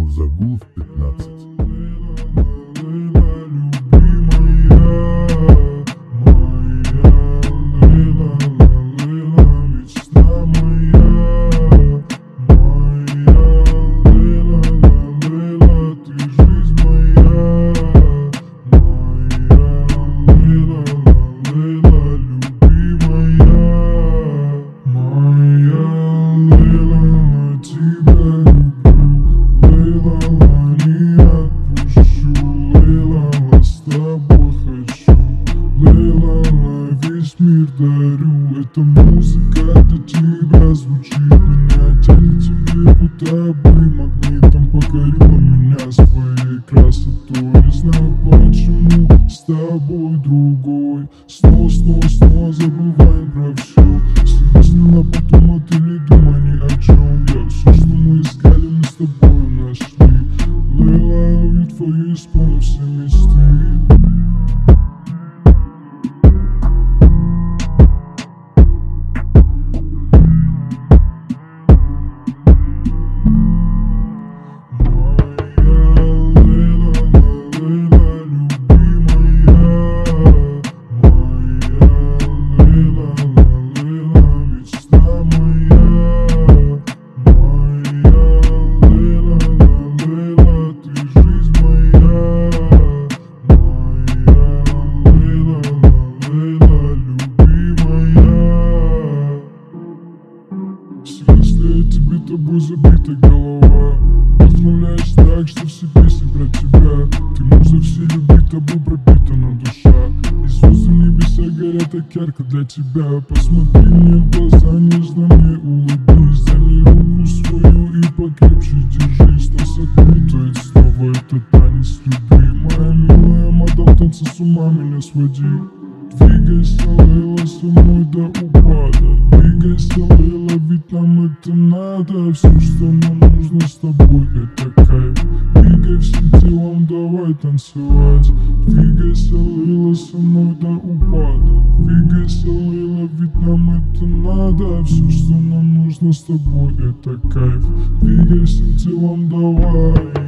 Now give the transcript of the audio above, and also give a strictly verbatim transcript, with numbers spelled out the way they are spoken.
Мурзагулов пятнадцать. Мир дарю, эта музыка для тебя звучит. Меня тянет тебе, будто бы магнитом покорила меня своей красотой. Не знаю почему с тобой другой. Снова, снова, снова забываем про все. Слезно потом или думай ни о чем. Я все, что мы искали, мы с тобой нашли. Лейла, ловлю твою, исполню все мечты. Тебе тобой забита голова. Вдохновляешь так, что все песни про тебя. Ты муза, все любят, тобой пропитана душа. И звезды в небеса горят так ярко для тебя. Посмотри мне в глаза, нежно мне улыбнись. Дай мне руку свою и покрепче держись. Нас окутает снова этот танец любви. Моя милая мадам, танцы с ума меня своди. Двигайся, Лейла, со мной до упада. Двигайся, Лейла, ведь нам это надо. Все, что нам нужно с тобой, это кайф. Двигай всем телом, давай танцевать. Двигайся, Лейла, со мной до упада. Двигайся, Лейла, ведь нам это надо. Все, что нам нужно с тобой, это кайф. Двигай всем телом, давай.